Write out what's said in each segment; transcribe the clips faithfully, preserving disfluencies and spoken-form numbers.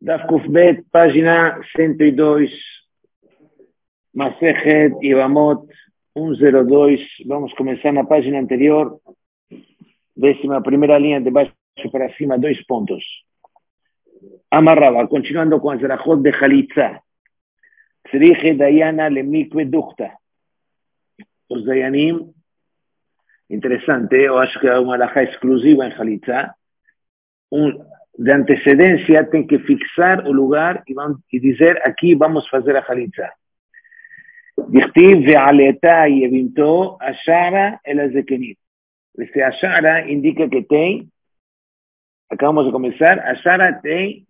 Daf Kuf Bet, página ciento dos, Masejet Yevamot ciento dos. Vamos a comenzar en la página anterior, décima primera línea de baixo para cima, dos puntos. Amarraba, continuando con el Zerajot de Jalitza. Tzrije Dayana le Mikve Duchta. Los Dayanim, interesante, yo acho que es una alhaja exclusiva en Jalitza. Un, de antecedencia, tem que fixar o lugar e, vamos, e dizer aqui vamos fazer a Jalitza. Dichtiv ve'aleta yevimto ashara el azekenit. Este ashara indica que tem, acabamos de começar, ashara tem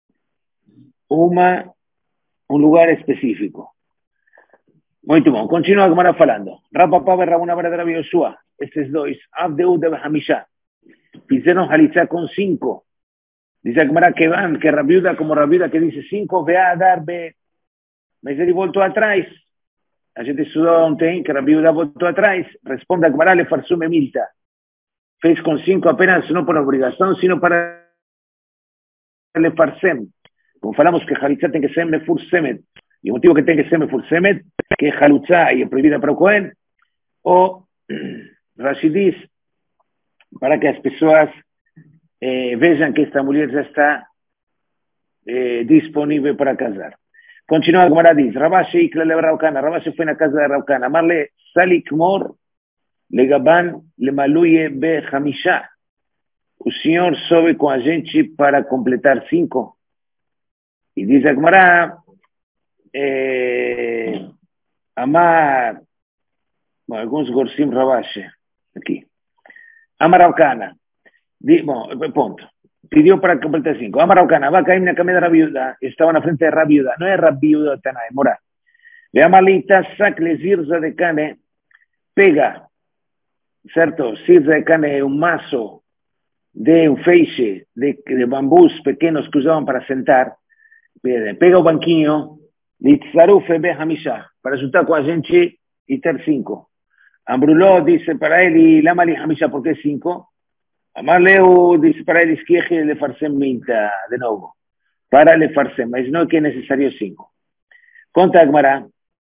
uma, um lugar específico. Muito bom, continua a Gemara falando. Rapapá e Rabuna Bar Rabi Yoshua, estes dois, Avdeu de Hamisha, fizeram Jalitza com cinco. Dice a Gemara que van, que Rabiuda como Rabiuda que dice cinco, ve a dar, ve. Mas ele voltou atrás. A gente estudou ontem que Rabiuda voltou atrás. Responde a Gemara, le farsume milta. Fez com cinco apenas, não por obrigação, sino para le farsem. Como falamos que Jalitza tem que ser mefursemet. E o motivo que tem que ser mefursemet, que é Jalitza e é proibida para o Cohen, ou Rashi diz, para que as pessoas Eh, vejam que esta mulher já está eh, disponível para casar. Continua a Gemara diz, Rabashi ikla le Raukana, Rabashi foi na casa de Raukana, Marle salik mor legaban le maluye be hamisha. O senhor sobe com a gente para completar cinco. E diz a Gemara, eh, Amar, bom, alguns gorsim Rabashi, aqui. Amar Raukana. Bom, ponto. Pidió para completar cinco. Amaraucana, va a caer en la camisa de Rabiuda. Estaba en la frente de Rabiuda. No es Rabiuda, Tanae, mora. Le amalita, sacle zirza de cane, pega, ¿cierto? Zirza de cane, un mazo de un feixe de, de bambús pequeños que usaban para sentar. Pega un banquinho, litzarufe be hamisha, para juntar con la gente y ter cinco. Ambruló dice para él, y la mali hamisha, ¿por qué cinco? Amarleu dice para el esquieje le farsem minta de nuevo. Para le farsem, mas no que es necesario cinco. Conta Agmará.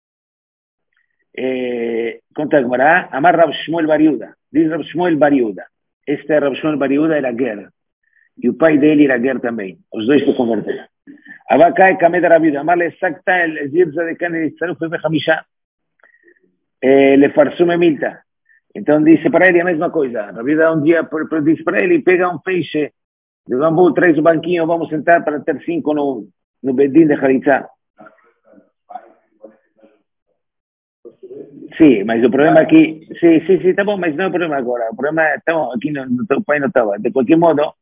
Eh, conta Agmará. Amar Rab Shmuel Bariuda. Dice Rab Shmuel Bariuda. Este Rab Shmuel Bariuda era guerra. Y el pai de él era guerra también. Los dos se convertirán. Abacá y Kamed Rabiuda. Amarle exacta el zirza de Cane de Tzaruf Bejamisha. Eh, le farsume minta. Então disse para ele a mesma coisa. Rabiuda um dia disse para ele, pega um peixe de bambu, traz o banquinho, vamos sentar para ter cinco no, no bedin de Jalitza. Sim, mas o problema aqui... Sim, sim, sim, tá bom, mas não é o problema agora. O problema é, tá bom, aqui no, no teu pai não estava. De qualquer modo...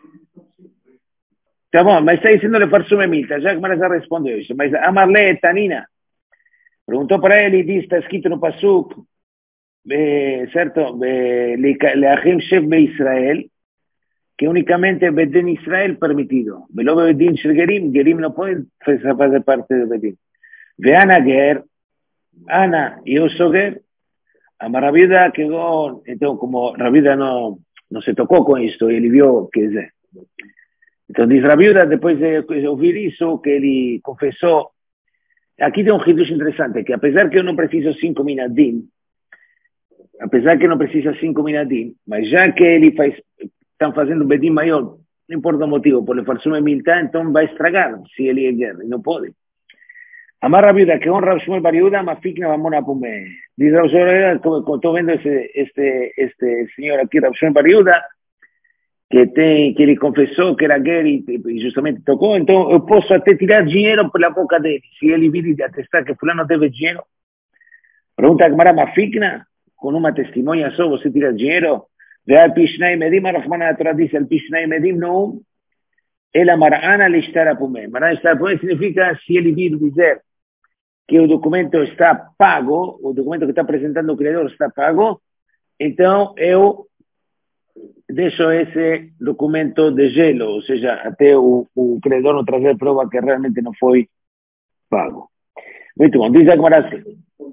Tá bom, mas está dizendo-lhe farsume milta, já que já respondeu isso. Mas Amarle Tanina perguntou para ele e disse, está escrito no Pasuk, Eh, certo, eh, Leachim Shef be Israel, que únicamente Bedin Israel permitido. Velo Bedin Shel Gerim, Gerim no pueden hacer parte de Bedin. Ve Ana Ger, Ana y Osoger, a Rabiuda quedó, entonces como Rabiuda no, no se tocó con esto, y él vio que es. Entonces Rabiuda, después de oír eso, que él confesó, aquí tiene un hidush interesante, que a pesar que uno precisa cinco minadim, apesar que não precisa cinco minadim, mas já que ele faz, estão fazendo um bedim maior, não importa o motivo, por ele farsume milta, então vai estragar, se ele é guerra, e não pode. Amar Rabiuda, que honra Shmuel Bariuda, mafikna vamona pume. Diz Rav Shmuel, estou vendo esse, este, este senhor aqui, Rav Shmuel Bariuda, que, tem, que ele confessou que era guerra e, e justamente tocou, então eu posso até tirar dinheiro pela boca dele, se ele vir e atestar que fulano deve dinheiro. Pergunta a Gemara, mafikna? Con una testimonia só, você tira dinheiro, de al pishnai medim, a Rahmana Torah dice, al pishnai medim no, ela marana le estará pume. Marana estará pume significa, se ele vir dizer que o documento está pago, o documento que está apresentando o criador está pago, então eu deixo esse documento de gelo, ou seja, até o, o criador não trazer prova que realmente não foi pago. Muito bom, diz a Gemara assim.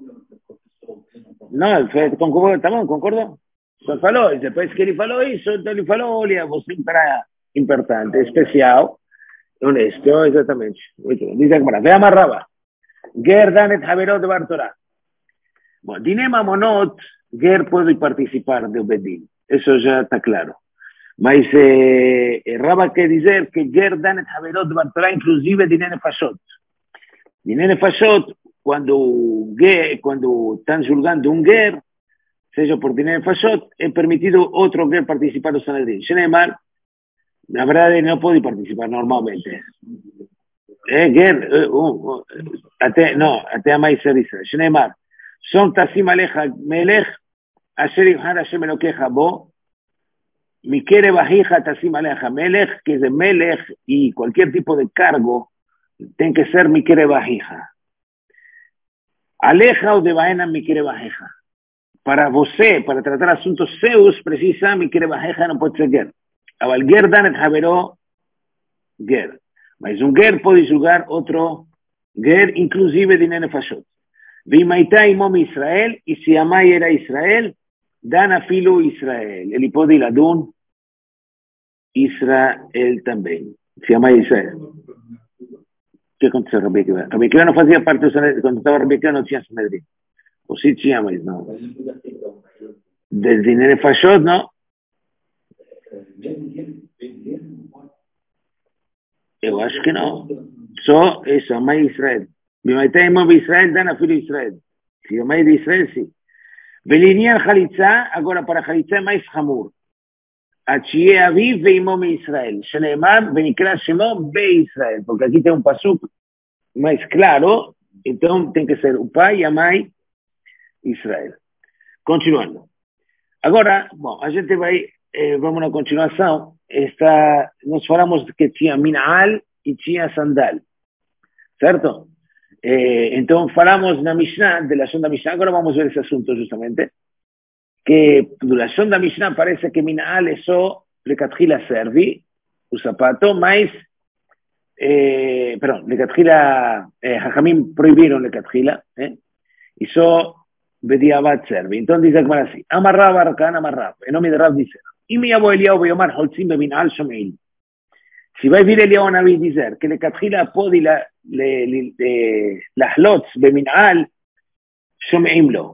Não, concordou, tá bom, concordou? Só falou, depois que ele falou isso, então ele falou, olha, você é importante, especial, Honesto, exactamente. Muy bien. Dice Gemara, ve amarraba. Ger danet haverot de Bartorá. Bueno, Dinema Monot, Ger puede participar de Obedin. Eso ya está claro. Mas eh, Raba que dizer que Ger danet haverot de Bartorá, inclusive Dinene Fashot. Dinene Fashot, cuando, cuando están juzgando un Ger, sea por Dinene Fashot, es permitido otro Ger participar en Sanedrín. Shenemar, la verdad no puede participar normalmente. Eh, Ger, eh, uh, uh, ate, no, até a mais se dice. Shenemar, son tasim aleja melech, asher yibhar Hashem elokeja bo, mikere bajija tasim aleja melech, que es de melech y cualquier tipo de cargo, tiene que ser mikere bajija. Aleja o de baena mikere bajija. Para você, para tratar asuntos seus, precisa mikere bajija, no puede ser Ger. Aval Ger danet haveró Ger. Mas un Ger puede jugar otro Ger, inclusive Dinene Fashot. Vimaita imom Israel, y si Amai era Israel, dan a filo Israel. El hipódi ladun Israel también. Si Amai Israel. ¿Qué acontece, Rabbi Akiva? Rabbi Akiva no hacía parte de Sanedrín. Cuando estaba Rabbi Akiva no hacía Sanedrín. O sí, sí, Amai, no. Del Dinene Fashot, no. Yo acho que no. So, eso, Amai Israel. Vimaita imom Israel, dan a filo Israel. Si Amai de Israel, sí. Belinian Jalitza, ahora para Jalitza mais Hamur. Achie Aviv veimom Israel. Shenemar, Benikra Shemom be Israel. Porque aquí tem un pasuk mais claro, então tem que ser o pai e a mãe Israel. Continuando. Agora, bom, a gente vai, eh, vamos na continuação. Esta, nós falamos que tinha Minal e tinha Sandal. Certo? Eh, então falamos na Mishnah, de la Shon da Mishnah, agora vamos ver esse assunto justamente, que de la Shon da Mishnah parece que Minal é só lecatchila servi, o sapato, mas, eh, perdão, lecatchila, eh, Jajamim proibiram lecatchila, eh, e só bediabat servi. Então diz aqui assim, amarrab arcan amarrab, em nome de Rav dizer, e mi abo Eliyahu beyomar holtzim beminal shomeil. Si vai vir Eliyahu Navi dizer que lecatchila pode la להחלוץ במנהל, שומעים לו.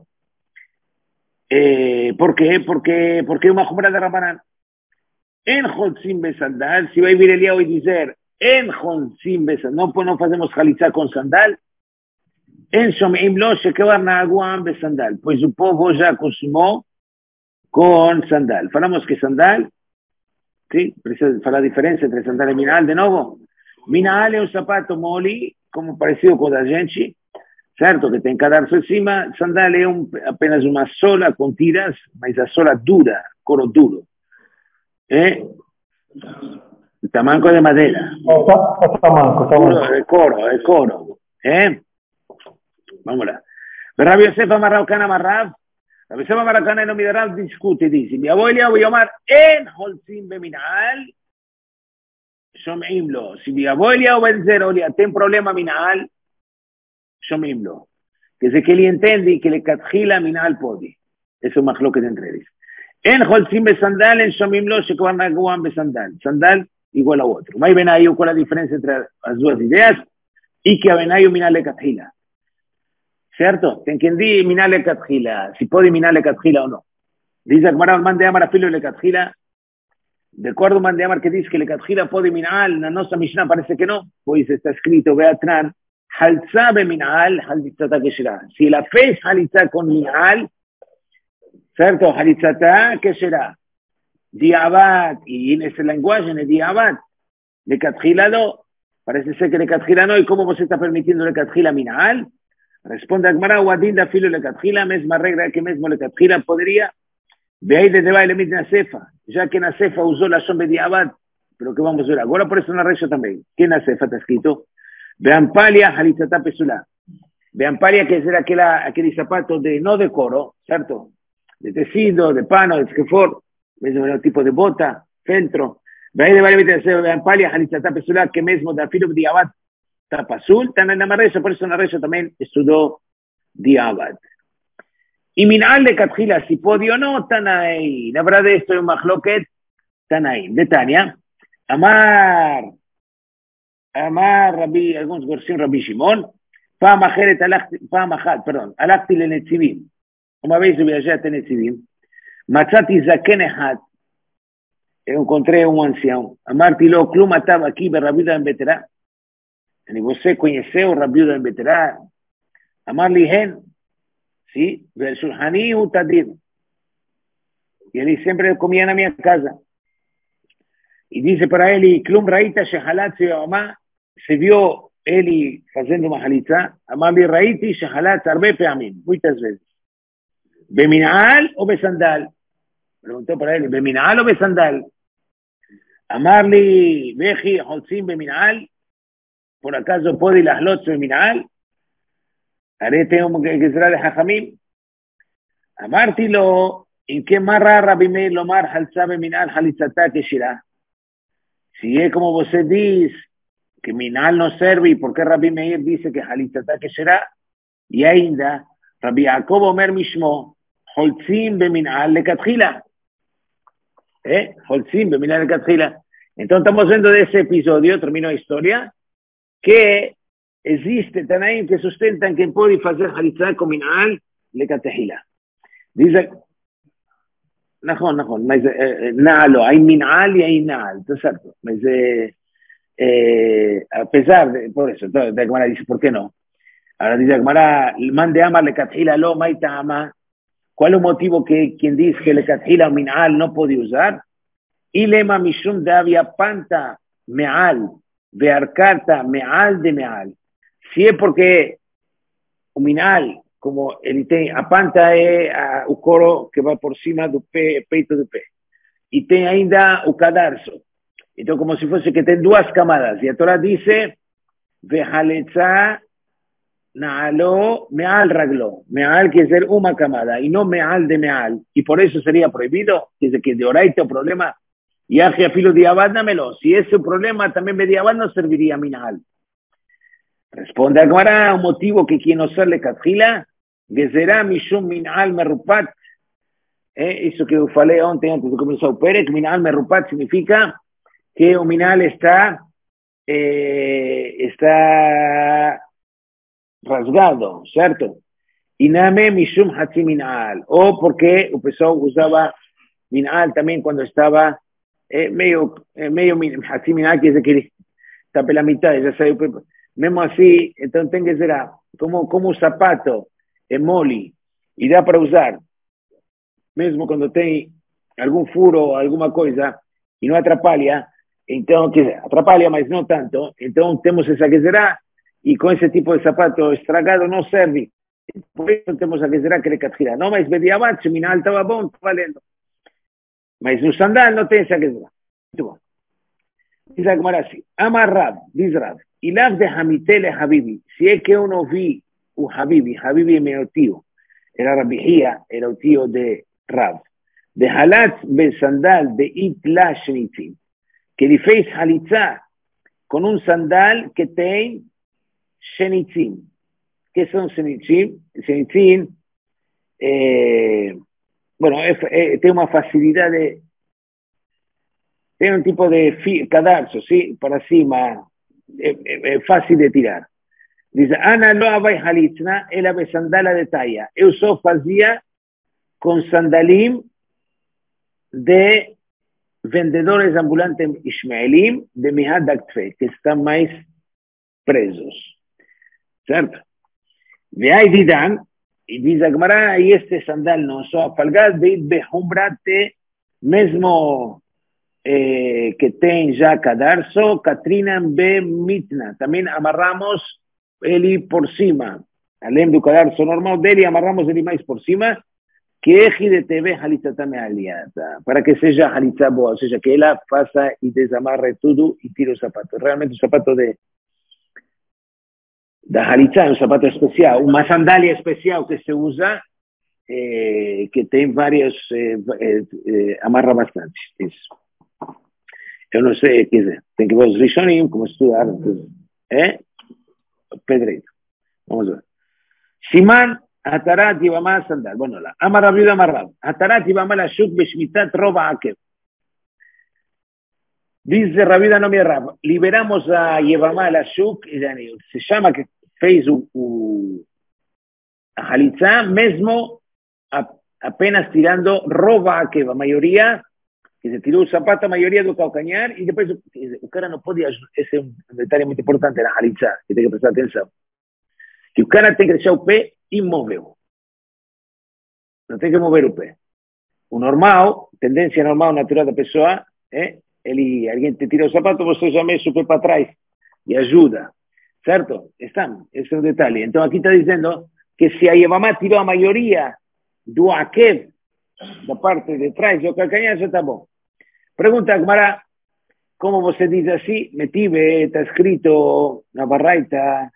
Eh, ¿Por qué? Porque, porque una jumra de Rabanán. En Jotzim besandal, si va a ir Eliyahu y decir, en Jotzim besandal, no, pues no hacemos jalitza con sandal. En Shomim lo, se queda Naguam besandal. Pues un poco ya consumó con sandal. Falamos que sandal, ¿sí? Para la diferencia entre sandal y minal de nuevo. Minal es un zapato moli, como parecido con la gente, certo? Que tem que dar-se encima. Sandal é um, apenas uma sola com tiras, mas a sola dura, couro duro. É? O tamanco de madeira. O, ta, o tamanco, tamanco. É couro, é couro. É? Vamos lá. Rav Yosef amarrau cana amarrav. Rav Yosef amarrau cana em nome de Rav discute, diz, mi avó Eliyahu Yomar en holzim beminal, שומעים לו. Si mi avó Eliyahu va a dizer, olha, tem problema minal, שומעים לו. Que se que ele entende que le catchila minal pode. Eso es más lo que te entregues. En holzim besandal, en שומעים לו, שכבר נגועם בסנדל. סנדל igual a otro. Vai benayu con la diferencia entre las dos ideas y que a benayu minal le catchila. ¿Cierto? Te entendí minal le catchila. Si puede minal le catchila o no. Dice que Maral man de amar a filo le catchila. De acuerdo, man de amar que dice que le catchila puede minal, na nossa Mishnah parece que no, pues está escrito, Beatran, halza be minal, halitzata que será. Si la fe es halitza con minal, ¿cierto? Halitzata que será. Diabat, y en ese lenguaje, en el diabat, le catchila no, parece ser que le catchila no, ¿y cómo vos está permitiendo le catchila minal? Responde Agmara, Wadinda filo le catchila, misma regla que mismo le catchila podría. De ahí desde baile mit Nasefa, ya que Nasefa usó la sombra de Abad, pero que vamos a ver ahora por eso en la rezo también. ¿Qué Nasefa está escrito? Beampalia halitzata pesula. Beampalia que es aquel, aquel zapato de no de coro, ¿cierto? De tecido, de pano, de esquefor, mismo tipo de bota, centro. De ahí de baile mit Nasefa, Beampalia halitzata pesula, que mismo de filo de Abad tapa azul, tan en la rezo, por eso en la rezo también estudió de Abad. Y minal de catchila, si podía o no, están ahí. La verdad de esto es un mahloket, están ahí. De Tania, Amar, Amar Rabbi, algunos versiones Rabbi Shimon, פעם אחרת הלכתי, פעם אחת, perdón, הלכתי לנציבים, una vez viajé a נציבים, מצאתי זקן אחד, encontré un anciano, אמרתי לו, כלום אתה aquí ברבי יהודה בן בתרא? אני você conheceu רבי יהודה בן בתרא? אמר לי, הן, sí, והשולחני הוא תדיר, y él siempre comía en mi casa, y dice para él, כלום ראית שחלת סיומה, se vio Eli haciendo una jalitza, אמר לי, ראיתי שחלץ הרבה פעמים, muchas veces. במנעל או בסנדל? preguntó para él, במנעל או בסנדל? אמר לי, וכי חולצים במנעל? por acaso puede לחלוץ במנעל? הרי תהום גזרה לחכמים? אמרתי לו, אם כן מה רע רבי מאיר לומר חלצה במנעל חליצתה כשירה? si es como você diz, que Minal no serve, y por qué Rabbi Meir dice que Halitzatá que será, y ainda, Rabbi Yaakov Omer Mishmo, Holtzim beminal lekatchila. ¿Eh? Holtzim beminal lekatchila. Entonces estamos viendo de ese episodio, termino la historia, que existe Tanaim que sustentan que puede hacer Halitzatá con Minal lekatchila. Dice, נכון, נכון, נעלו, hay Minal y hay Naal, ¿está cierto? Eh, a pesar de, por eso, entonces, la Gemara dice, ¿por qué no? Ahora dice la Gemara, man de ama le katjila lo maita ama, ¿cuál es el motivo que quien dice que le katjila minal no puede usar? Y lema mishum de avia panta meal, vearcarta meal de meal. Si es porque un minal, como el apanta es un coro que va por encima del pe, peito de pe, y tiene ainda un cadarzo. Entonces, como si fuese que tiene dos camadas. Y la Torah dice, Vejaletza Naalo Meal Raglo. Meal quiere ser una camada y no Meal de Meal. Y por eso sería prohibido. Dice que de oraita o problema. Y Aje Afilo Diabad, dámelo. Si ese problema también me Diabad no serviría a Minal. Responde a Gemara un motivo que quien no se le catjila, que será Mishum Minal Merupat. Eh, eso que falé antes, antes de comenzar a Perek, Minal Merupat significa que un minal está, eh, está rasgado, ¿cierto? Iname mishum hatzi minal, o porque el pessoa usaba minal también cuando estaba eh, medio, eh, medio hatzi minal, que es que está por la mitad, ya sabe, mismo así, entonces tiene que ser como, como un zapato, es moli, y da para usar, mismo cuando tiene algún furo o alguna cosa, y no atrapalha, então, que atrapalha, mas não tanto. Então, temos essa gezerá, e com esse tipo de sapato estragado não serve. Por isso, temos a gezerá que ele catira. Não, mas bediabat, se o minal estava bom, está valendo. Mas no sandal não tem essa gezerá. Muito bom. Diz a Gemara assim, Amar Rav, diz Rav, Ilav de Hamitele Habibi, se é que eu não vi o Habibi, Habibi é meu tio, era Rabihia, era o tio de Rav, de Halatz be sandal de Itla Shenitzim, que ele fez halitzá com um sandal que tem shenitzim. Que são shenitzim? Shenitzim, eh, bueno, é, é, tem uma facilidade, tem um tipo de cadarço, ¿sí? Para cima, é, é, é fácil de tirar. Diz, Ana lo avai halitzna, ela be sandala de talla. Eu só fazia com sandalim de vendedores ambulantes ismaelim de Mihad Aktfe, que están más presos. ¿Cierto? De ahí didan, y dice Agmará, y este sandal no, so afalgaz de behumbrate, mesmo eh, que ten ya cadarzo, Katrinan be mitna, también amarramos eli por cima, além do cadarzo normal dele, amarramos eli mais por cima, que eji de T V halitzatá mealiata, para que seja halitzá boa, ou seja, que ela faça e desamarre tudo e tire o sapato. Realmente o sapato de da halitzá é um sapato especial, uma sandália especial que se usa, eh, que tem vários, eh, eh, amarra bastante. Isso. Eu não sei, quer dizer, tem que ver os Rishonim, como estudar, é? Pedreiro. Vamos ver. Siman Hatarat Yibama Sandal. Bueno, la Amar Rabbi Yehuda Amar Rav. Hatarat Yibama la Shuk Beshmitat Roba Akev. Dice Rabida no me rap. Liberamos a Yevamá la Shuk y se llama que fez u, u, a Halitzá mesmo a, apenas tirando roba que la mayoría que se tiró un zapato a mayoría do calcañar y después o cara no podía, ese es un detalle muy importante en la Halitzá que tiene que prestar atención, que o cara tem que deixar o pé imóvel, não tem que mover o pé. O normal, tendência normal, natural da pessoa, é ele, alguém te tira o sapato, você já mexe o pé para trás e ajuda, certo? Estão, esse é um detalhe. Então aqui está dizendo que se a Yevamá tirou a maioria do Akev, da parte de trás do calcanhar, já está bom. Pergunta a Gemara, como você diz assim? Metive, está escrito na Baraita,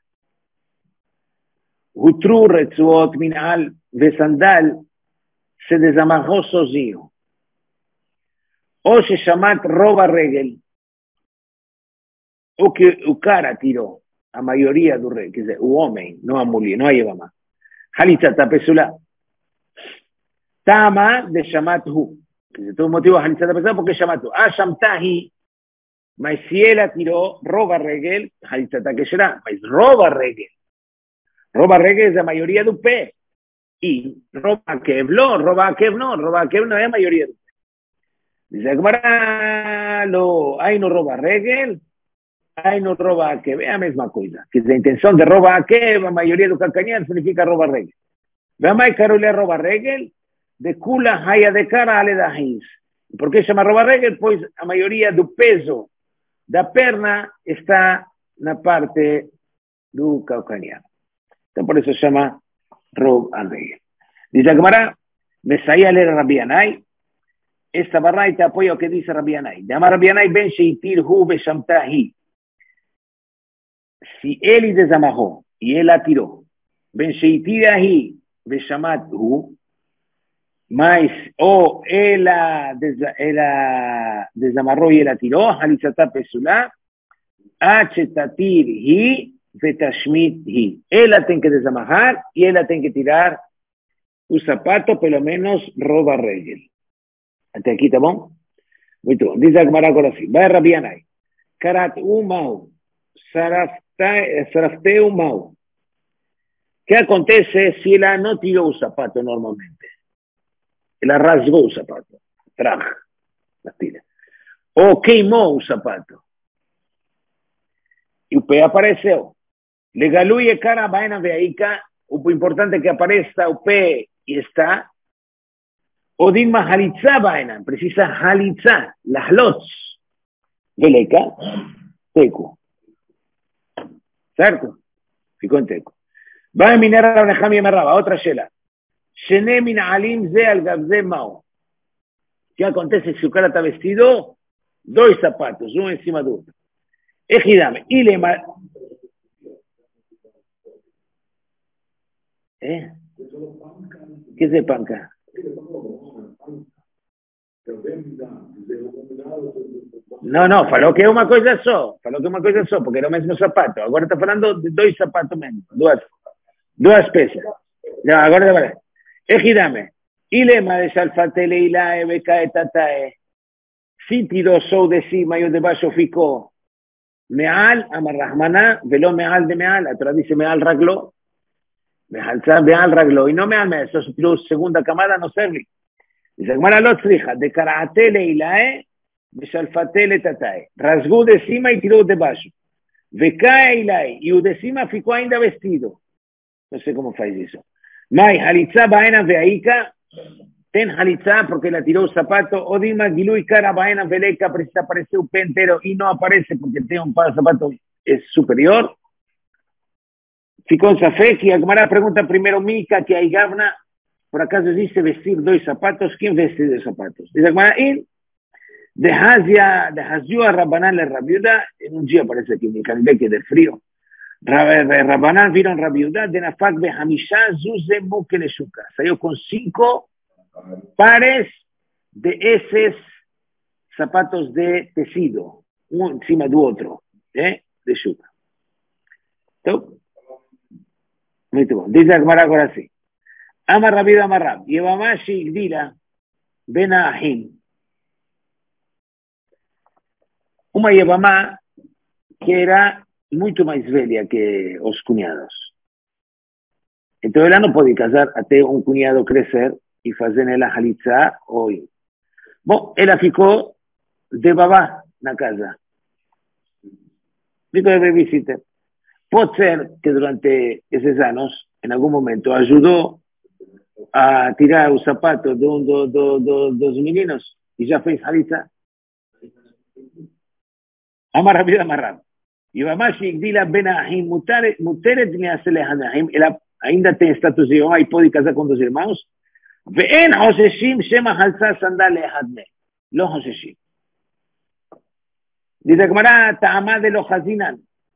Hutru Retzuot Minal Vesandal se desamarrou sozinho. Ou se chamat rouba regel, o que o cara tirou, a maioria do rei, quer dizer, o homem, não a mulher, não a Yevamá. Halitzá está pesula. Tama de chamat hu. Quer dizer, todo o motivo de Halitzá está pesula porque chamat hu. Ah, chamtahi, mas se ela tirou rouba regel, Halitzá está que será, mas rouba regel. Rouba regel é a maioria do pé. Y roba Kev, roba Kev no, roba Kev no es mayoría. Dice Gemara, lo, ahí no roba regel, ahí no roba Kev, es la misma cosa. Que la intención de roba Kev, la mayoría de calcañar significa roba regel. Veamos ahí, Carolina roba regel, de kula haya de cara a le da his. ¿Por qué se llama roba regel? Pues la mayoría del peso de la perna está en la parte del calcañar. Entonces por eso se llama Rob Andrei. Dice Gemara, me saía a leer a Rabbi Yanai. Esta barraita apoya lo que dice Rabbi Yanai. Llama Rabbi Yanai, ben sheitir hu beshamtahi. Si él y desamajó y él la tiró, ben sheitir ahi beshamat hu, mais o él la desamarró y él la tiró, halitzatá pesula, achetatir hi Betashmit hi. Él la tiene que desamajar y él la tiene que tirar un zapato, pelo menos roba regel. Hasta aquí, ¿está bom? Muy bien. Dice Gemara ahora sí. Va a Rabbi Yanai. Karat u mau. Sarafte u mau. ¿Qué acontece si ella no tiró un zapato normalmente? Ella rasgó un zapato. Traja. La tira. O queimó un zapato. Y usted apareció. Le galuye cara vaina veica, o importante que aparezca o P y está. O digma halitzá vaina, precisa halitzá, las lots. Veleca, teco. ¿Cierto? Ficó en teco. Va a minar a la Nehami y Merraba, otra shela. Shene min alim ze al gabze mao. ¿Qué acontece si su cara está vestido? Dos zapatos, uno encima de otro. Ejidame, y le ma... ¿Eh? ¿Qué es de panca? No, no, falou que é uma coisa só. Falou que é uma coisa só, porque era o mesmo sapato. Agora está falando de dois sapatos mesmo. Duas, duas peças. Já, agora já vai. Ejidame. Ilema de salfatele ilae becae tatae. Si tirou só de cima e o de baixo ficou meal, amarrahmaná, veló meal de meal. A Torá dice meal ragló. Meal ragló. Y no meal meal. Eso tiró segunda camada, no serve. Dice, Gemara lo tzricha, de karaatele ilae, de shalfatele tatae. Rasgó de cima y tiró de baixo. Vecae ilae, y o de cima ficou ainda vestido. No sé cómo faz eso. Mai, halitzá baena veaica, ten halitzá porque la tiró un zapato, o dima gilui cara baena veleca, precisa aparecer un pé entero y no aparece porque tiene un par de zapatos es superior. Ficó en Safek y Gemara pregunta primero Mica que hay gavna. Por acaso dice vestir dos zapatos, ¿quién veste dos zapatos? Dice Gmaraín, de Hazia, de Haziu a Rabanán le Rabiuda, en un día parece que en Canidé que de frío. Rabanán vieron Rabiuda, de Nafak de Hamishá, Zuze Muke le Shuka. Salió con cinco pares de esos zapatos de tejido, uno encima de otro, ¿eh? De Shuka. Muy bien. Dice Gmara ahora sí. Amar Rabiuda Amarrab, Yevamashi Igdila, Ben Ahim. uma Yevamá que era muito mais velha que os cunhados. Então ela não pode casar até um cunhado crescer e fazer ela halitzá hoje. Bom, ela ficou de babá na casa. Ficou de babysitter. Pode ser que durante esses anos, em algum momento, ajudou a tirar o sapato de um do, do, do, dos meninos e já fez halitzá. Amar rápido, amar rápido. E mamá shigdila ben ahim muteret me'asele hanahim. Ela ainda tem status de homem e pode casar com os irmãos. Ve'en hoseshim shema halsa sandal le'ehad me'em. Lo hoseshim. Diz a Gemara, ta'amad de lo hazinan.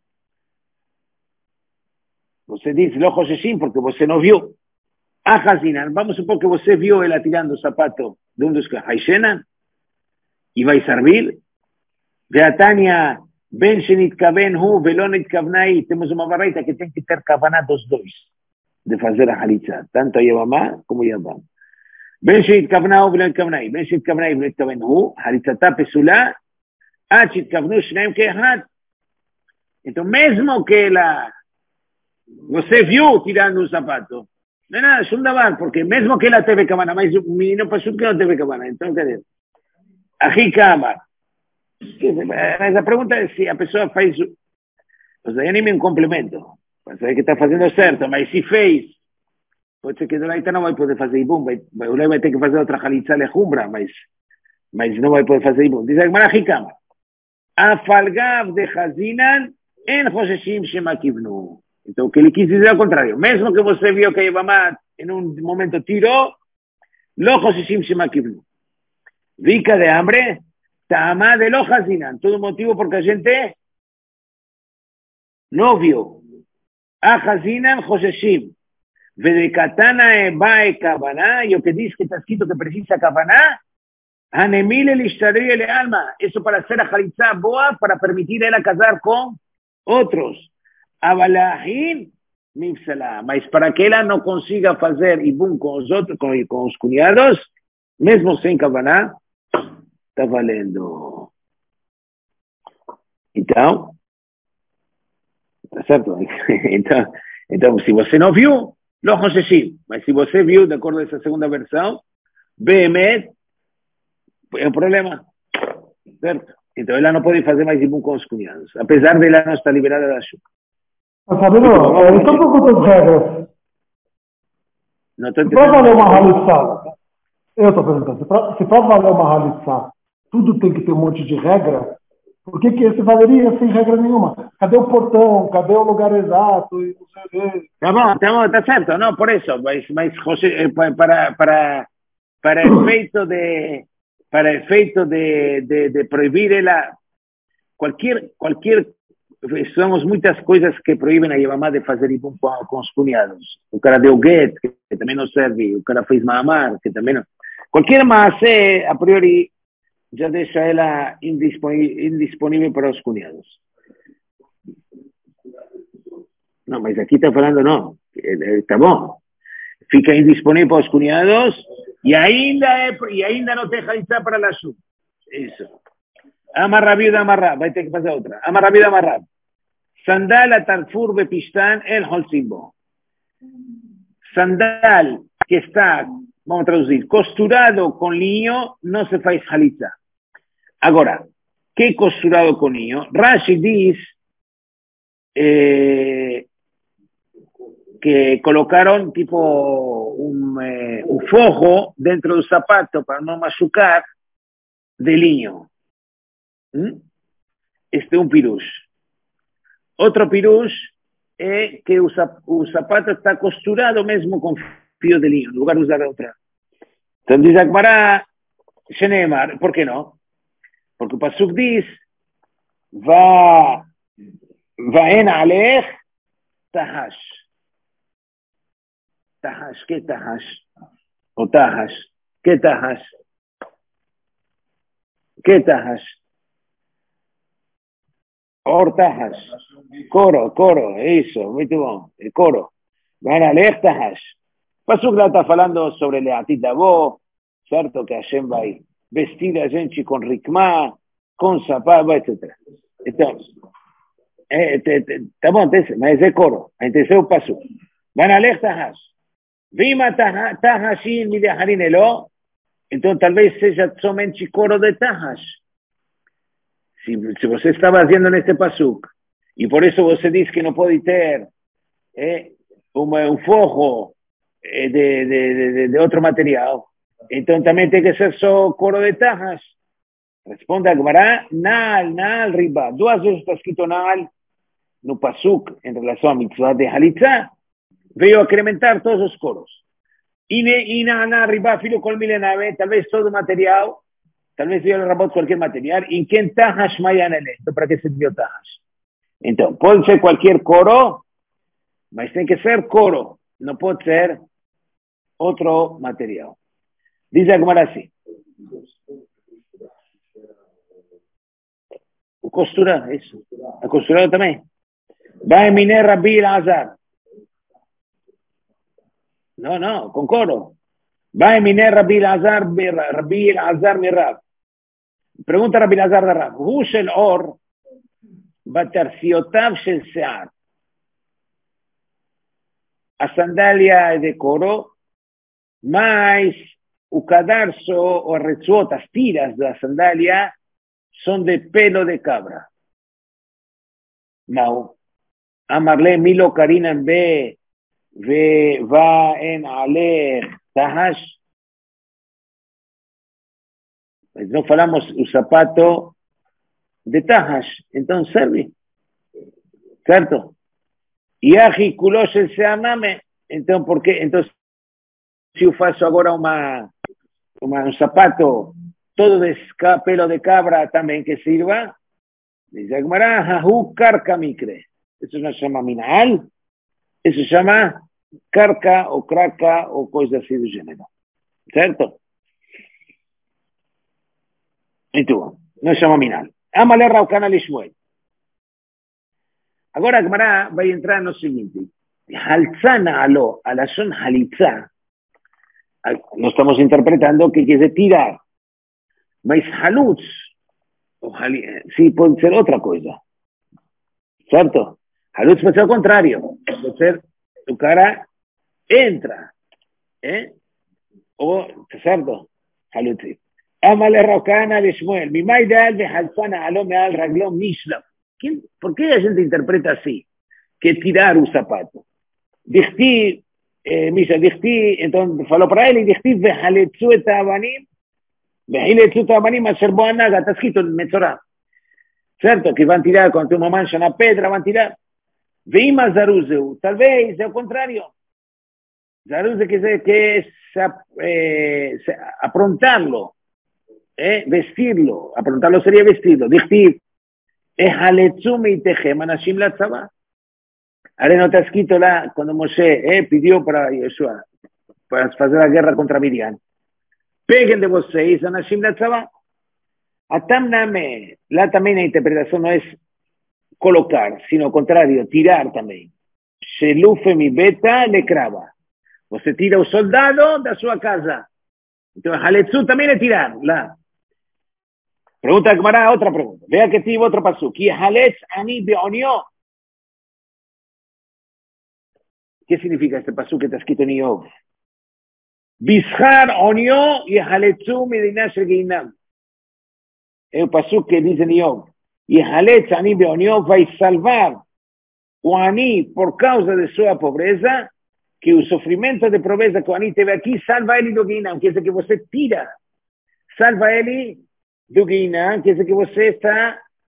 Você diz lo hoseshim porque você não viu. A hazinan, vamos supor que você viu ela tirando o sapato de um dos que haishenan e vai servir. Ve'atania ben shenitkaven hu velo nitkavnai. Temos uma barreita que tem que ter kavaná dos dois de fazer a halitzá, tanto a Yevamá como a Yevamá. Ben shenitkaven hu velo nitkavnai. Ben shenitkaven velo nitkavn hu halitzatá pesula עד שהתכוונו שניהם כאחד. Então, mesmo que ela, você viu tirando um sapato, não é nada, é um davar, porque mesmo que ela teve cabana, mas o menino passou que não teve cabana. Então, quer dizer, aqui cama. Mas a pergunta é se a pessoa faz, ou seja, nem um complemento, para saber que está fazendo certo, mas se fez, pode ser que do Laita não vai poder fazer ibum, vai, vai, vai ter que fazer outra halitzá lejumbra, mas, mas não vai poder fazer ibum. Diz a Gemara, aqui cama. Afalgav de Hazinan en Hosheshim Shema Kivnu. Então, o que ele quis dizer é o contrário. Mesmo que você viu que a Yevamá em um momento tirou, lo Hosheshim Shema Kivnu. Vica de hambre, ta'amá de lo Hazinan. Todo motivo porque a gente não viu. A Hazinan Hosheshim. Vede katana e bae kavaná. E o que diz que está escrito que precisa kavaná, Hanemile lishtadri le alma. Eso para hacer a halitzá boa, para permitir a ela casar con otros. Abalahin mipsala. Mas para que ela não consiga fazer ibum com os outros, com, com os cunhados, mesmo sem kavaná, está valendo. Então, tá certo? Então, então, se você não viu, lo hoseshim. Mas se você viu, de acordo com essa segunda versão, behemet, é um problema, certo? Então ela não pode fazer mais ibum com os cunhados, apesar de ela não estar liberada da chuva. Mas Sabino, eu estou perguntando regras. Não estou Se para valer uma halitzá, eu estou perguntando, se para, se para valer uma halitzá, tudo tem que ter um monte de regra, por que que esse valeria sem regra nenhuma? Cadê o portão? Cadê o lugar exato? E não sei o quê. Tá bom, tá bom, tá certo, não, por isso, mas, mas José, para, para, para efeito de... para efeito de, de, de proibir ela, qualquer, qualquer, somos muitas coisas que proíbem a Yevamá de fazer ibum com, com os cunhados. O cara deu get, que, que também não serve, o cara fez maamar, que também não. Qualquer maasé, a priori, já deixa ela indisponível, indisponível para os cunhados. Não, mas aqui está falando, não, está bom. Fica indisponível para os cunhados, e ainda, é, e ainda não tem halitzá para a chuva. Isso. Amarra viuda, amarra. Vai ter que fazer outra. Amarra viuda, amarra. Sandal atarfur bepistan el holzimbo. Sandal que está, vamos a traducir, costurado con linho, não se faz halitzá. Agora, que costurado con linho? Rashi diz eh, que colocaron tipo un, eh, un fojo dentro del zapato para no machucar de linho. ¿Mm? Este es un pirush. Otro pirush es que el zapato está costurado mesmo con fio de linho, en lugar de usar otra. Entonces dice Akbará, Shenemar, ¿por qué no? Porque el pasuk dice, va, va en alech tahash. Tahash, ¿qué tahash? O tahash, ¿qué tahash? ¿Qué tahash? Or tahash. Coro, coro, eso, muy bom, el coro. Van a leer tahash. Pasuk la está falando sobre Leatita Bo, ¿cierto? Que Hashem va a vestir a gente con rikmá, con zapato, etcétera. Entonces, eh, te, te, tá bom, mas é coro. Entonces o paso. Van a leer tahash. Vima tahashin mi dejarin elo. Entonces tal vez sea somente coro de tahash. Si, si você estaba haciendo en este pasuk, y por eso você dice que no puede tener eh, un, un fojo eh, de, de, de, de otro material, entonces también tiene que ser solo coro de tajas. Responde a Gemara, Nal, Nal, Riba. Dos veces está escrito Nal, no pasuk, en relación a mitzvah de Halitzah, veo a incrementar todos los coros. Y, ne, y Nal, Nal, Riba, filo con milenave, tal vez todo material, tal vez yo le rabot cualquier material, y quien tajas mayan el esto, ¿para qué se dio tajas? Entonces, puede ser cualquier coro, pero tiene que ser coro, no puede ser otro material. Dice Gemara así. Costura, eso. A costurado también. Va en Miner Rabbi Elazar. No, no, con coro. Va en Miner Rabbi Elazar, Rabbi Elazar Mirab. Pregunta Rabbi Elazar de Rab. Hushel Or, Batarciotav Shel Sear. A sandalia de coro, mais o cadarzo o rezuotas, tiras de la sandalia, son de pelo de cabra. No. Amarle Milo Karina en B, ve va en Ale Tahash. Pues no falamos un zapato de Tahash, entonces serve. ¿Cierto? Y Aji Kulosh el Seamame, entonces, ¿por qué? Entonces, si yo faço ahora una, una, un zapato todo de pelo de cabra también que sirva, dice Agmará, Jahu Karka Mikre. Eso no se llama minal, eso se llama carca o craca o cosas así de género. ¿Cierto? Y tú, no se llama minal. Amale Raukana Lishmuel. Ahora Agmará va a entrar en lo siguiente. Halzana alo, a la son halitza. No estamos interpretando que quiere tirar. Mais halutz, sí, puede ser otra cosa. ¿Cierto? Halutz puede ser lo contrario. Puede ser, tu cara entra. ¿Eh? O, ¿cierto? Halutz. Amale Rokana de Shmuel. Mi maidal de halzana alo me al raglón mishlaf. ¿Por qué la gente interpreta así? Que tirar un zapato. Dichti, eh, Misha, dichti, entonces, faló para él y dichti, vejaletzu et abanim, vejaletzu et abanim, asher bo anaga, está escrito en Metzorah. ¿Cierto? Que van a tirar cuando uno mancha una pedra, van a tirar. Veima zaruzeu, tal vez, al contrario. Zaruzeu que, se, que es eh, aprontarlo, eh, vestirlo. Aprontarlo sería vestirlo. Dichti, ejaletzu meitejem, anashim la tzavah. Ahora no está escrito la, cuando Moshe eh, pidió para Yeshua, para hacer la guerra contra Miriam. Peguen de vocês, Anashim la tzavah. Atamname, la también la interpretación no es colocar, sino contrario, tirar también. Shelufe mi beta le crava. Você tira un soldado de su casa. Entonces, Haletzu también es tirar. La. Pregunta Gemara, otra pregunta. Vea que tiene otro pasuk. Y Haletz ani beonio. ¿Qué significa este pasuk que está escrito en Iov? Bishar onio y haletzu midinash geinam. Es un pasuk que dice en Iov. Y haletz ani beonio va a salvar o ani por causa de su pobreza, que el sufrimiento de pobreza que ani te ve aquí, salva él do geinam, que es que você tira. Salva él do geinam, que es que você está.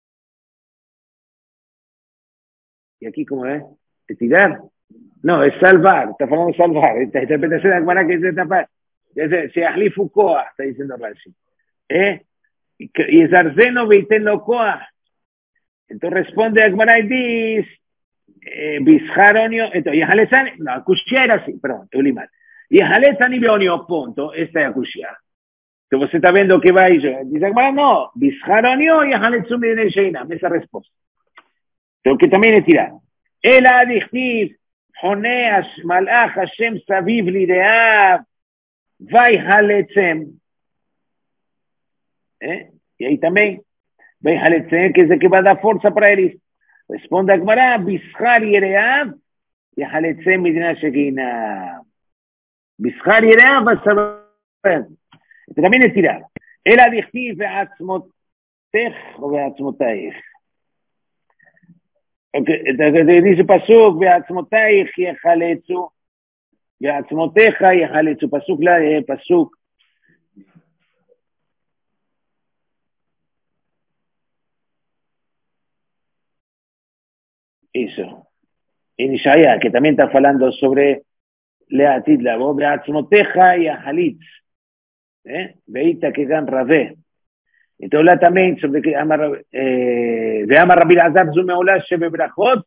¿Y aquí cómo es? ¿De tirar? No, es salvar, está hablando de salvar. Esta interpretación de Agmará que dice tapar. Se ahlifu koah, está diciendo Rashi. ¿Eh? Y es arzeno veitenlo koah. Entonces responde Agmará y dice, bisharonio, entonces, y jalezani, no, acushia era así, perdón, te mal. Y jalezani beonio, punto, esta es acushia. Entonces usted está viendo que va ahí, dice Agmará, no, bisharonio y jalezumi de Sheina, esa respuesta. Pero que también es tirar. El adictiv, Joneas Malach Hashem Saviv Lideav Vai Haletzem. ¿Eh? Y ahí también Ve Haletzé, que es el que va a dar fuerza para él. Responde a Gmará, Bishar Yereab, y Haletzé Midina Shekina. Bishar Yereab va a saber. Este también es tirar. El adictiv de Atzmotech o de Atzmotaich. Dice Pasuk, de Atzmotaich y Haletzu. De Atzmoteja y Haletzu. Pasuk, la de Pasuk. Eso. En Ishaya, que también está hablando sobre Leatit, la voz de Atzmoteja y Halitz. ¿Eh? Veita que gan Rabé. Entonces habla también sobre que de Amar Rabbi Azar Zumeola Shebe Brachot.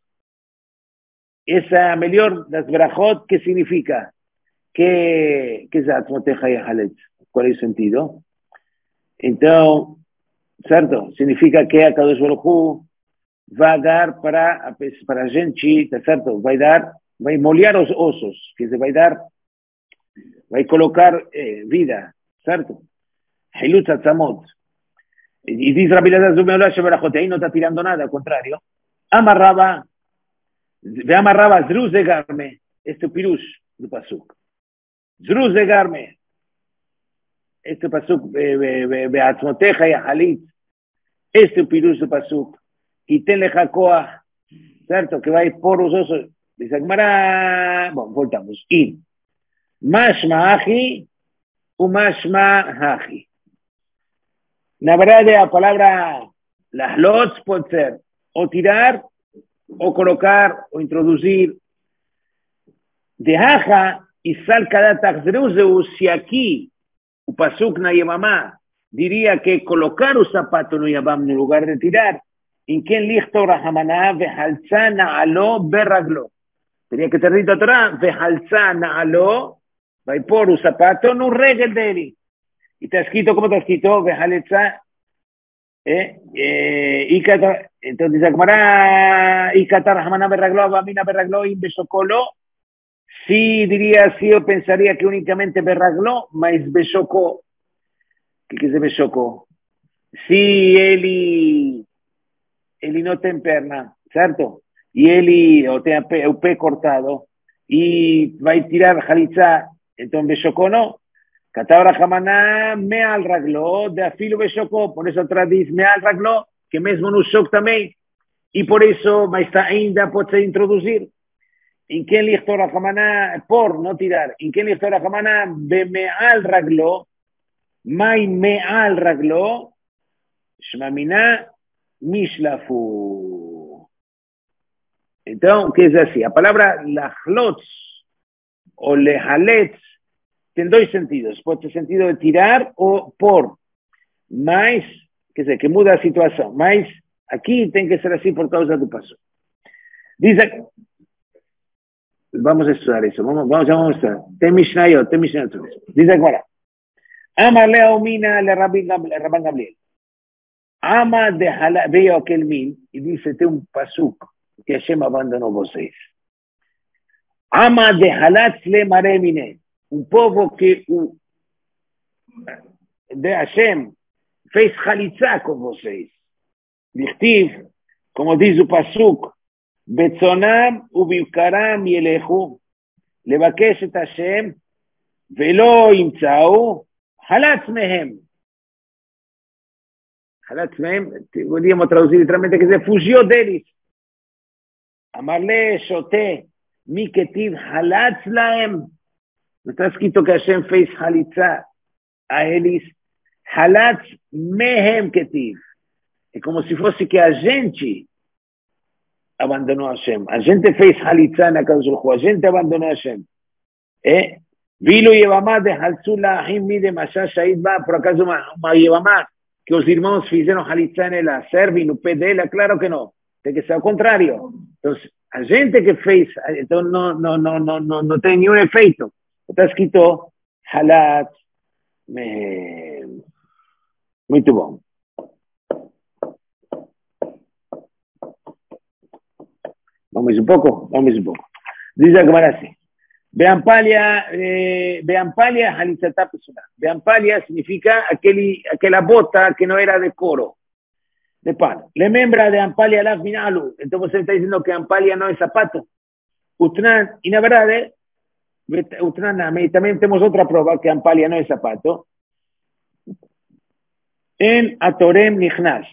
Esa mejor las Brachot, ¿qué significa? ¿Qué, qué es Atzmoteja y Halitz? ¿Cuál es el sentido? Entonces, ¿cierto? Significa que a Kadosh Baruj Hu va a dar para, para gente, ¿cierto? Va a dar, va a moldear los osos, que se va a dar, va a colocar eh, vida, ¿cierto? Hilutz Atzamot. Y dice Rabbi Elazar Zumeola Sheberachot, ahí no está tirando nada, al contrario. Amarraba, ve amarraba Zruz de Garme, este pirush de Pasuk. Zruz de Garme, este Pasuk, ve Atzmoteja y Halitz, este pirush de Pasuk. Y tenle Jacoa, ¿cierto? Que va a ir por los osos. Dice Agmará, bueno, voltamos. Y Mashma Aji, u Mashma Aji. La verdad de la palabra las lots puede ser o tirar, o colocar, o introducir. De Haja y Sal Kadatak Zeus, si aquí, Upasuk na Yemamá, diría que colocar un zapato no Yabam en lugar de tirar. ¿En quién listo Rahamaná vejalzana alo berraglo? Tenía que tener atrás, vejalzana alo, va a por un zapato, no un regel de él. Y está escrito, ¿cómo está escrito? Vejalza. Eh, eh, entonces dice Akmará, Ikatar Rahamaná berraglo, Abamina berraglo, Imbesocolo. Sí, diría, sí, yo pensaría que únicamente berraglo, mas besocó. ¿Qué es besocó? Sí, Eli. Eli no te perna, ¿cierto? Y Eli o te un pe cortado y va a tirar jalitza, entonces besocó no. Catabra jamaná me al raglo, de afilo besocó, por eso atrás dice me al raglo, que mesmo no shock también. Y por eso va a estar ainda puede introducir. ¿En qué listo la jamaná? Por no tirar. ¿En qué listo la jamaná? De me al raglo, mai me al raglo, shmamina Mishlafu. Entonces, ¿qué es así? La palabra lachlotz o lehaletz tiene dos sentidos. Puede ser sentido de tirar o por. Más, que sé, que muda la situación. Más, aquí tiene que ser así por causa de paso. Dice, vamos a estudiar eso. Vamos, vamos, vamos a estudiar. Te Mishnayot, te Mishnayot. Dice ahora. Ama leomina le Rabban Gamliel. Ama de Halat, veo aquel min y dice, te un pasuk que Hashem abandonó vocês. Ama de Halat le maremine, un povo que u, de Hashem fez halitzá con vocês. Dichtiv, como dice el pasuk, betzonam ubikaram yelechu, levakesh et Hashem, velo imtzau, halatz mehem. Podríamos traducir literalmente que se fugió de él. Amarle shote mi ketiv halatz laem. No está escrito que Hashem fez halitza a elis. Halatz mehem ketiv. Es como si fuese que a gente abandonó a Hashem. A gente fez halitza en la casa del juego. A gente abandonó a Hashem. ¿Eh? Vilo Yevamá de Halzula Ahimmi de Masha Shahid va. Por acaso Yevamá que los hermanos hicieron halitzá en el acervi, no pedela, claro que no, de que sea al contrario. Entonces, a gente que fez, entonces no, no, no, no, no, no tiene ni un efecto. Está escrito, halat, me... muy bom. Vamos un poco, vamos un poco. Dice Gemara así. Beampalia, eh, Beampalia halitzatá pesuna. Beampalia significa aquel, aquella bota que no era de coro. de pan. Le membra de ampalia la finalu. Entonces usted está diciendo que ampalia no es zapato. Utnan, y la verdad, eh, Utnan, también tenemos otra prueba que ampalia no es zapato. En Atorem Nichnas.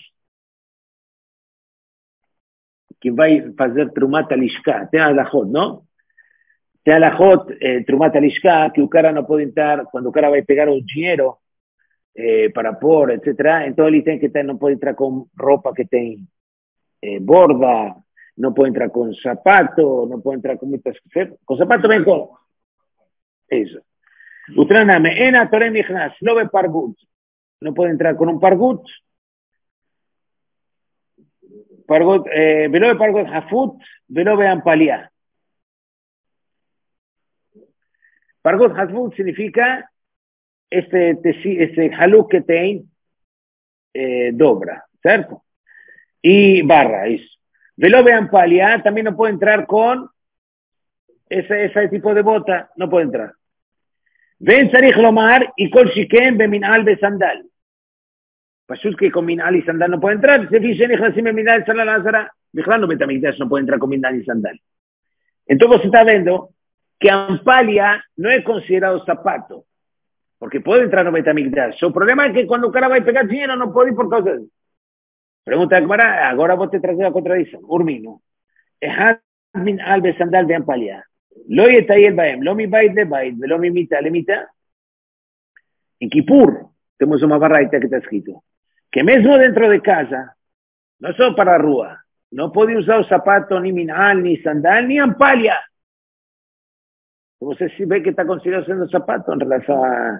Que va a hacer trumata lishka. Te alajot, ¿no? Te alajot, eh, trumata lishka, que un cara no puede entrar, cuando un cara va a pegar un dinero, Eh, para por, etcétera. Entonces él dice que no puede entrar con ropa que tenga eh, borda, no puede entrar con zapato, no puede entrar con muchas cosas. Con zapato ven con eso. Utraname, en Atorem Ichnas, no ve pargut. No puede entrar con un pargut. Pargut, eh, velo ve pargut hafut, velo ve ampalia. Pargut hafut significa este, este haluk que tiene eh, dobra, ¿cierto? Y barra, eso. Velo ve ampalia, también no puede entrar con ese, ese tipo de bota, no puede entrar. Ven Sarich Lomar y Kol Shiken be Minal be Sandal. Pashut que con Minal y Sandal no puede entrar. Se fijen, Nechnasim be Minal Sandal Azara. Mijlando Betamigdash no puede entrar con Minal y Sandal. Entonces se está viendo que ampalia no es considerado zapato, porque puede entrar en Betamigdash. El problema es que cuando un cara va a pegar dinero no puede ir por cosas. Pregunta Gemara, ahora vos te traes la contradicción. Urmino. Ejad Minal be Sandal be ampalia. Lo yetayel baem, lo mi bait de bait, lo mi mita le mita. En Kippur, tenemos una barraita que está escrito, que mismo dentro de casa, no solo para rúa, no puede usar zapato, ni minal, ni sandal, ni ampalia. Entonces si ve que está considerado siendo zapato en relación a,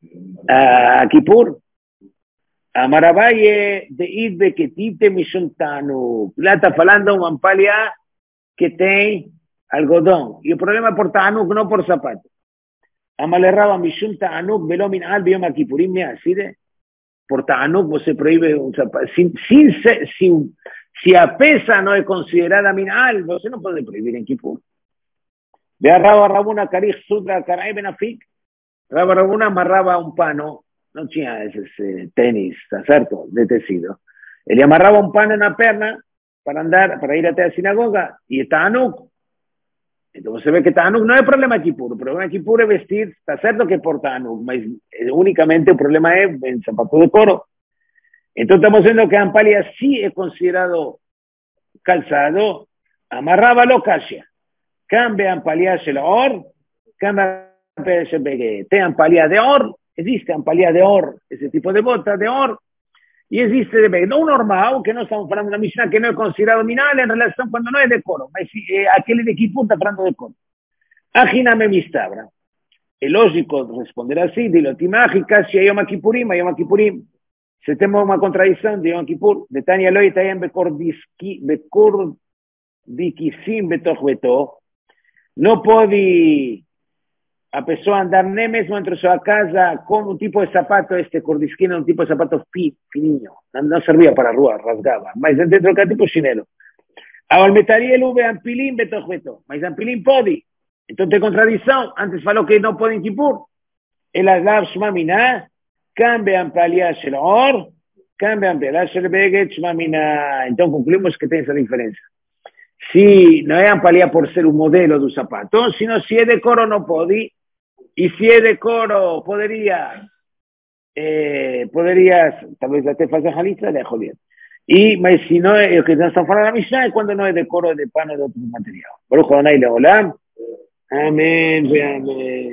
a, a Kippur. A Maravalle de Idbe que tite mishuntano. Plata falando una ampalia que tiene algodón. Y el problema es por tanuk, no por zapato. Amalerraba mishum ta'anuk velo min al biyom akipurim me así de por ta'anuk vos se prohíbe un zapato sin, sin si, si a pesa no es considerada min al vos no puede prohibir en Kipur. Ve a Raba Rabuna Karich Sudra Karay Benafik. Raba Rabuna amarraba un pano, no tenía ese, ese tenis, ¿cierto? De tecido. Él amarraba un pano en la perna para andar, para ir a la sinagoga y está ta'anuk. Entonces se ve que Tanuk no es problema de Kippur, el problema de Kippur es vestir, está cierto que por Tanuk, pero únicamente el problema es el zapato de coro. Entonces estamos viendo que ampalia sí es considerado calzado, amarraba lo casia, cambia ampalia el or, cambia te ampalia de or, existe ampalia de or, ese tipo de bota de or, y existe de no un normal, que no estamos hablando de una Mishnah que no es considerado minal en relación cuando no es de coro. Eh, aquel de Kippur está hablando de coro. Ajiname mistabra. Es lógico responder así, dilo, timágica, si hay Yom Kippurim, hay Yom Kippurim. Se teme una contradicción de Yom Kippur. De Tania Loi, Tayen Bekordikisim, Betochbeto. No puede a pessoa andar nem mesmo dentro de sua casa con un tipo de zapato, este cordisquina, un tipo de zapato fi, fininho. No, no servía para rua, rasgaba. Mas dentro del tipo chinelo. Ahora metaría el V ampilim betochbeto. Mas ampilim podi. Entonces contradicción. Antes faló que no pueden Kippur. El aslav shmamina, cambia ampalia shel or, cambia ampalia shel beget shmamina. Entonces concluimos que tiene esa diferencia. Si no es ampalia por ser un modelo de un zapato, sino si es de coro no puede. Y si es de coro, podrías, eh, podrías, tal vez la te fase jaliza, le jodía. Y si no, el que nos están falando la Mishnah es cuando no es de coro, de pan o de otro material. Baruch Adonai Leolam. Amén, amén.